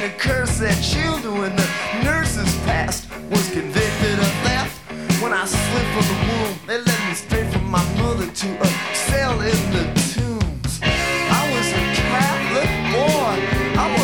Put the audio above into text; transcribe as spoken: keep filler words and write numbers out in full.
to curse at children when the nurses passed. Was convicted of theft. When I slipped from the womb, they led me straight from my mother to a cell in the